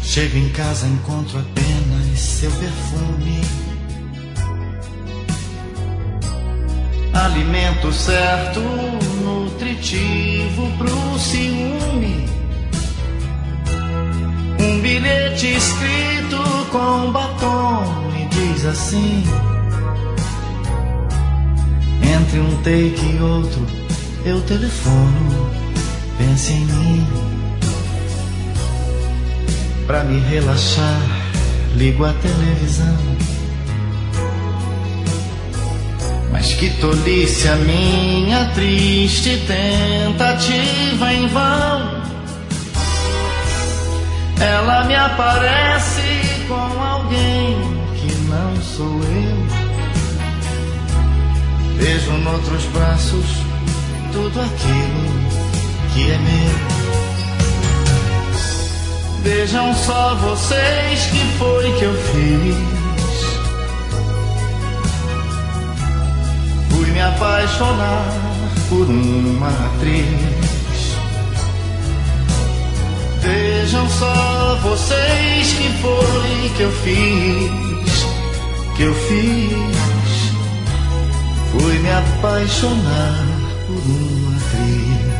Chego em casa, encontro apenas seu perfume. Alimento certo, nutritivo pro ciúme. Um bilhete escrito com batom e diz assim: entre um take e outro eu telefono, pense em mim. Pra me relaxar, ligo a televisão. Mas que tolice a minha triste tentativa em vão. Ela me aparece com alguém que não sou eu. Vejo noutros braços tudo aquilo que é meu. Vejam só vocês que foi que eu fiz. Fui me apaixonar por uma atriz. Vejam só vocês que foi que eu fiz. Fui me apaixonar por uma atriz.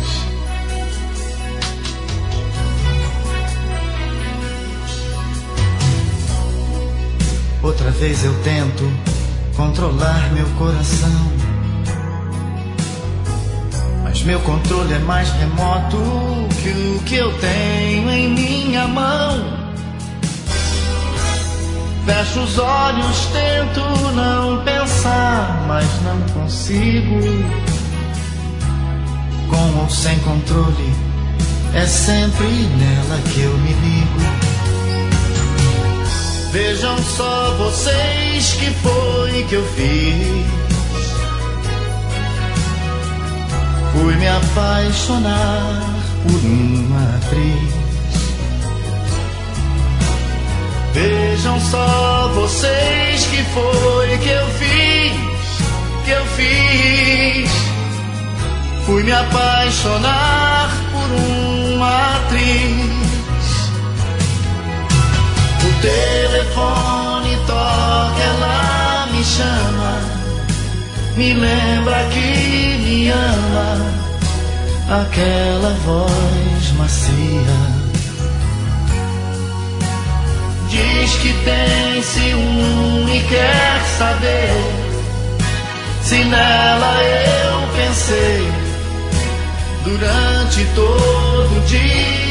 Outra vez eu tento controlar meu coração, mas meu controle é mais remoto que o que eu tenho em minha mão. Fecho os olhos, tento não pensar, mas não consigo. Com ou sem controle, é sempre nela que eu me ligo. Vejam só vocês que foi que eu fiz. Fui me apaixonar por uma atriz. Vejam só vocês que foi que eu fiz. Fui me apaixonar por uma atriz. O telefone toca, ela me chama, me lembra que me ama, aquela voz macia. Diz que tem ciúme e quer saber se nela eu pensei durante todo o dia.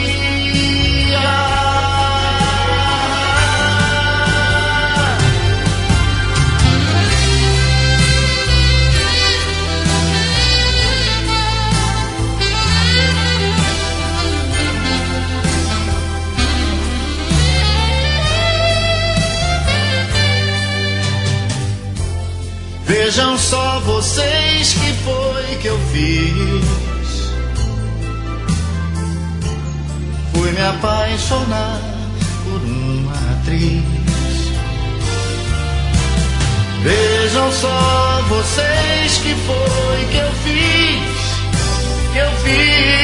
Vejam só vocês que foi que eu fiz. Fui me apaixonar por uma atriz. Vejam só vocês que foi que eu fiz.